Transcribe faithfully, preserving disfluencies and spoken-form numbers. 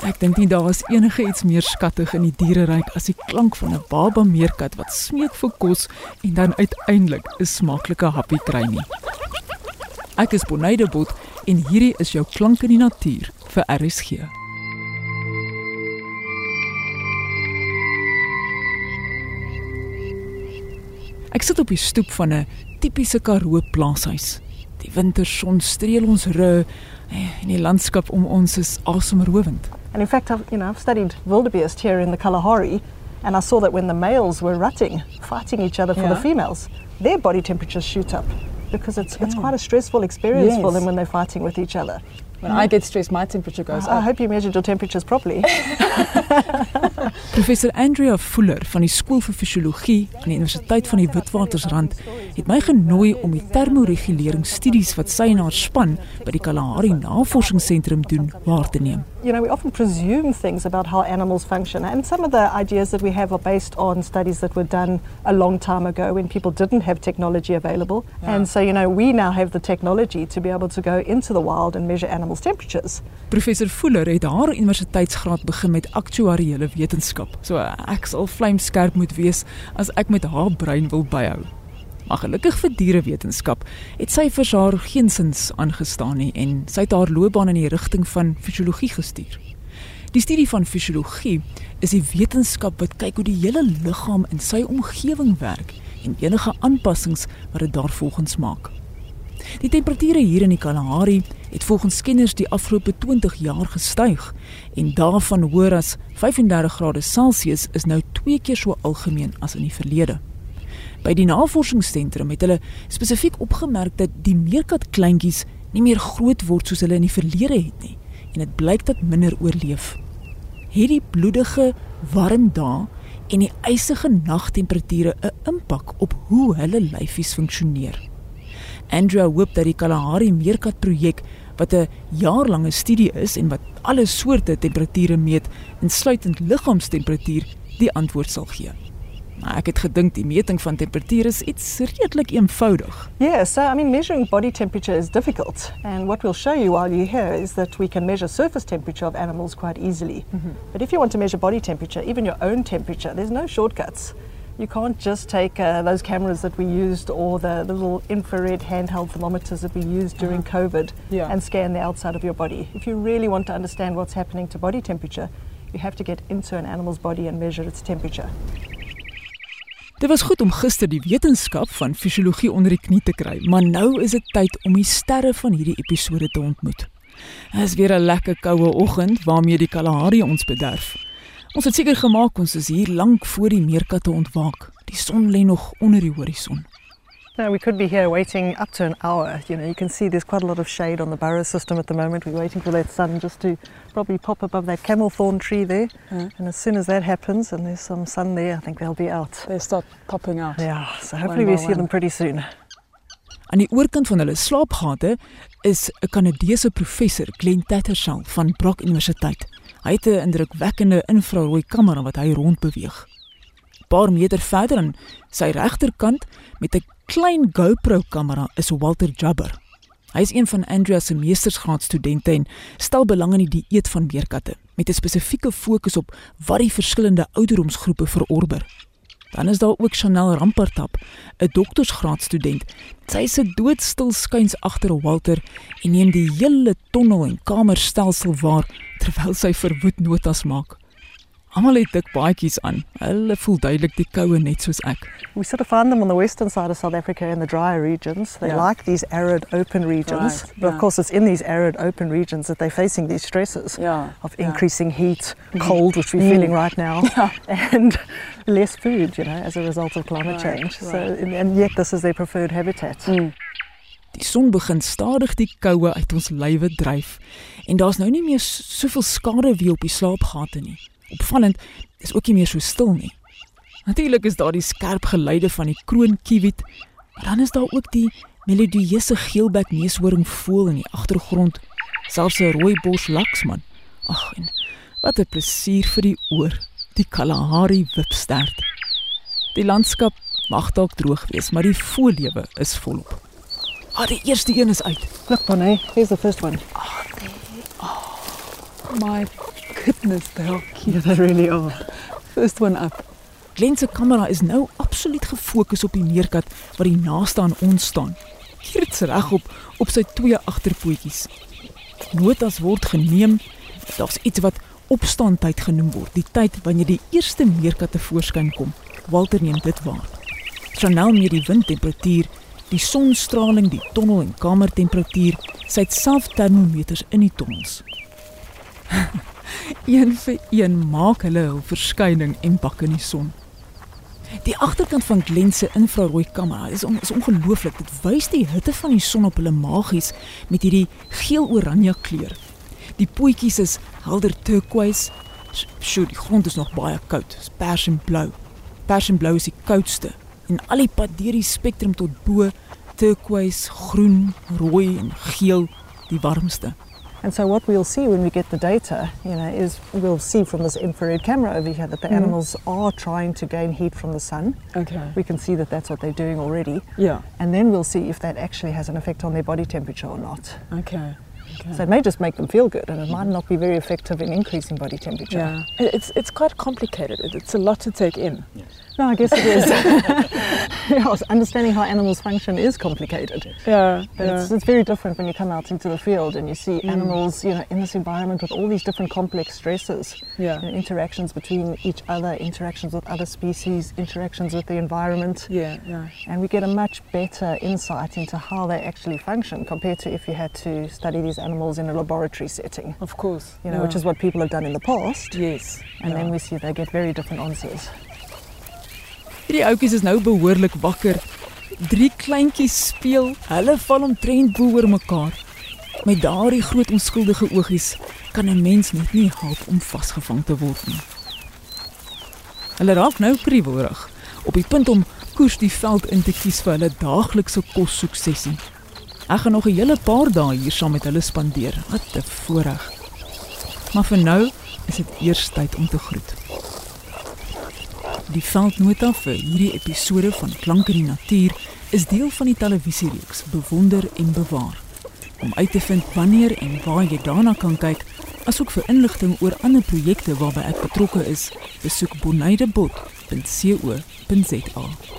Ek dink nie daar is enige iets meer skattig in die diereryk as die klank van 'n baba meerkat wat smeek vir kos en dan uiteindelik 'n smaaklike happie kry nie. Ek is Bonaide Bot en hierdie is jou klank in die natuur vir R S G. Ek sit op die stoep van 'n tipiese Karoo plaashuis. Die winterson streel ons ru en die landskap om ons is asemrowend. And in fact, I've, you know, I've studied wildebeest here in the Kalahari, and I saw that when the males were rutting, fighting each other for Yeah. the females, their body temperatures shoot up because it's it's quite a stressful experience Yes. for them when they're fighting with each other. When I get stressed, my temperature goes I up. hope you measured your temperatures properly. Professor Andrea Fuller van die Skool vir Fisiologie aan die Universiteit van die Witwatersrand het my genooi om die termoreguleringsstudies wat sy en haar span by die Kalahari Navorsingsentrum doen waar te neem. You know, we often presume things about how animals function, and some of the ideas that we have are based on studies that were done a long time ago when people didn't have technology available. Yeah. And so, you know, we now have the technology to be able to go into the wild and measure animals' temperatures. Professor Fuller het haar universiteitsgraad begin met aktuariële wetenskap. So ek sal vlamskerp moet wees as ek met haar brein wil byhou. Maar gelukkig vir dierewetenskap het sy vir haar geensins aangestaan nie en sy het haar loopbaan in die rigting van fisiologie gestuur. Die studie van fisiologie is die wetenskap wat kyk hoe die hele liggaam in sy omgewing werk en enige aanpassings wat dit daarvolgens maak. Die temperature hier in die Kalahari het volgens kenners die afgelope twintig jaar gestyg en daarvan hoër as vyfendertig grade Celsius is nou twee keer so algemeen as in die verlede. By die navorsingsentrum het hulle spesifiek opgemerk dat die meerkatkleintjies nie meer groot word soos hulle in die verlede het nie en dit blyk dat minder oorleef. Hierdie bloedige, warm dae en die ysige nagtemperature 'n impak op hoe hulle lyfies funksioneer. Andrea hoop dat die Kalahari meerkat-projek wat 'n jaarlange studie is en wat alle soorte temperature meet, insluitend liggaamstemperatuur, die antwoord sal gee. Maar ek het gedink die meting van temperatuur is iets redelik eenvoudig. Yeah, so I mean, measuring body temperature is difficult, and what we'll show you while you're here is that we can measure surface temperature of animals quite easily. Mm-hmm. But if you want to measure body temperature, even your own temperature, there's no shortcuts. You can't just take uh, those cameras that we used or the, the little infrared handheld thermometers that we used during uh-huh. COVID Yeah. and scan the outside of your body. If you really want to understand what's happening to body temperature, you have to get into an animal's body and measure its temperature. Dit was goed om gister die wetenskap van fisiologie onder die knie te kry, maar nou is dit tyd om die sterre van hierdie episode te ontmoet. Dit is weer 'n lekker koue oggend waarmee die Kalahari ons bederf. Ons het seker gemaak ons is hier lank voor die meerkatte ontwaak. Die son lê nog onder die horison. No, we could be here waiting up to an hour. You know, you can see there's quite a lot of shade on the Burrow system at the moment. We're waiting for that sun just to probably pop above that camel thorn tree there. Mm. And as soon as that happens and there's some sun there, I think they'll be out. They start popping out. Yeah, so hopefully we see them pretty soon. Aan die oorkant van hulle slaapgate is 'n Kanadese professor, Glenn Tattersall van Brock Universiteit. Hy het 'n indrukwekkende infrarooi kamera wat hy rondbeweeg. 'n Paar meter verder aan sy regterkant met 'n klein GoPro kamera is Walter Jabber. Hy is een van Andrea se meestersgraadstudente en stel belang in die dieet van meerkatte met 'n spesifieke fokus op wat die verskillende ouderdomsgroepe verorber. Dan is daar ook Chanel Rampartap, 'n doktorsgraadstudent. Sy is doodstil skuins agter Walter en neem die hele tonnel en kamerstelsel waar terwyl sy verwoed notas maak. Almal het dik baadjies aan. Hulle voel duidelik die koue net soos ek. We sort of find them on the western side of South Africa in the drier regions. They Yeah. like these arid open regions. Right, But of yeah. course it's in these arid open regions that they're facing these stresses Yeah, of yeah. increasing heat, cold, which we're Mm. feeling right now, Yeah. and less food, you know, as a result of climate Right, change. So, right. and, and yet this is their preferred habitat. Mm. Die son begin stadig die koue uit ons lywe dryf en daar's nou nie meer soveel skade wie op die slaapgate nie. Opvallend is ook nie meer so stil nie. Natuurlik is daar die skerp geluide van die kroonkiewit, maar dan is daar ook die melodieuse geelbek neushoring voël in die agtergrond, selfs 'n rooibos laksman. Ag, en wat 'n plesier vir die oor, die Kalahari wipstert. Die landskap mag dalk droog wees, maar die voëllewe is volop. Ah, die eerste een is uit. Look, Bonnet, here's the first one. My goodness, they are cute. Yeah, they really are. First one up. Glenn se kamera is nou absoluut gefokus op die meerkat wat die naaste aan ons staan. Keerts regop op sy twee agterpootjies. Notas word geneem. Daar's iets wat opstaantyd genoem word, die tyd wanneer die eerste meerkat tevoorskyn kom. Walter neem dit waar. Chanel meet die windtemperatuur, die sonstraling, die tonnel en kamertemperatuur, sy het self termometers in die tonnels. Een vir een maak hulle hul verskyning en bak in die son. Die agterkant van Glenn se infrarooi kamera is, on, is ongelooflik. Dit wys die hitte van die son op hulle magies met hierdie geel-oranje kleur. Die pootjies is helder turquoise. Sjoe, die grond is nog baie koud. Dis pers en blou. Pers en blou is die koudste en al die pad deur die spektrum tot bo, turquoise, groen, rooi en geel die warmste. And so what we'll see when we get the data, you know, is we'll see from this infrared camera over here that the Mm. animals are trying to gain heat from the sun. Okay. We can see that that's what they're doing already. Yeah. And then we'll see if that actually has an effect on their body temperature or not. Okay. Okay. So it may just make them feel good, and it might not be very effective in increasing body temperature. Yeah. It- It's it's quite complicated. It- It's a lot to take in. No, I guess it is. Yes, understanding how animals function is complicated. Yeah. But yeah. it's, it's very different when you come out into the field and you see Mm. animals, you know, in this environment with all these different complex stresses. Yeah. You know, interactions between each other, interactions with other species, interactions with the environment. Yeah. Yeah. And we get a much better insight into how they actually function compared to if you had to study these animals in a laboratory setting, Of course. you know, yeah. which is what people have done in the past. Yes. And yeah. then we see they get very different answers. Hierdie ouetjies is nou behoorlik wakker. Drie kleintjies speel, hulle val omtrent bo oor mekaar. Met daardie groot onskuldige oogies kan 'n mens net nie help om vasgevang te word nie. Hulle raak nou kriewelrig, op die punt om koers die veld in te kies vir hulle daaglikse kossoeksessie. Ek gaan nog 'n hele paar dae hier saam met hulle spandeer. Wat 'n voorreg. Maar vir nou is dit eers tyd om te groet. Die veldnota vir hierdie episode van Klank in die Natuur is deel van die televisiereeks Bewonder en Bewaar. Om uit te vind wanneer en waar jy daarna kan kyk, asook vir inligting oor ander projekte waarby ek betrokke is, besoek bonaidebot punt co punt za.